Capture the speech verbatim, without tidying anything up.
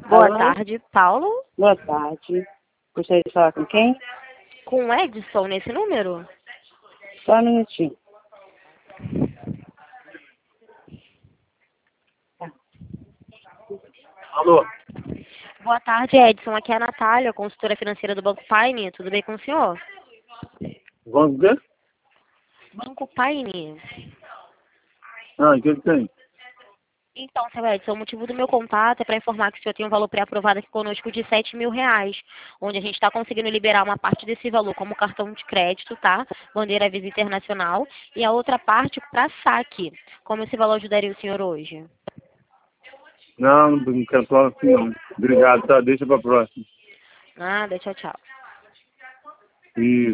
Boa Alô? tarde, Paulo. Boa tarde. Gostaria de falar com quem? Com o Edson nesse número? Só um minutinho. Alô? Boa tarde, Edson. Aqui é a Natália, consultora financeira do Banco Paine. Tudo bem com o senhor? Vamos ver? Banco Paine. Ah, o que ele tem? Então, seu Edson, o motivo do meu contato é para informar que o senhor tem um valor pré-aprovado aqui conosco de sete mil reais, onde a gente está conseguindo liberar uma parte desse valor como cartão de crédito, tá? Bandeira Visa Internacional, e a outra parte para saque. Como esse valor ajudaria o senhor hoje? Não, não quero falar assim não. Obrigado, tá? Deixa pra próxima. Nada, tchau, tchau. E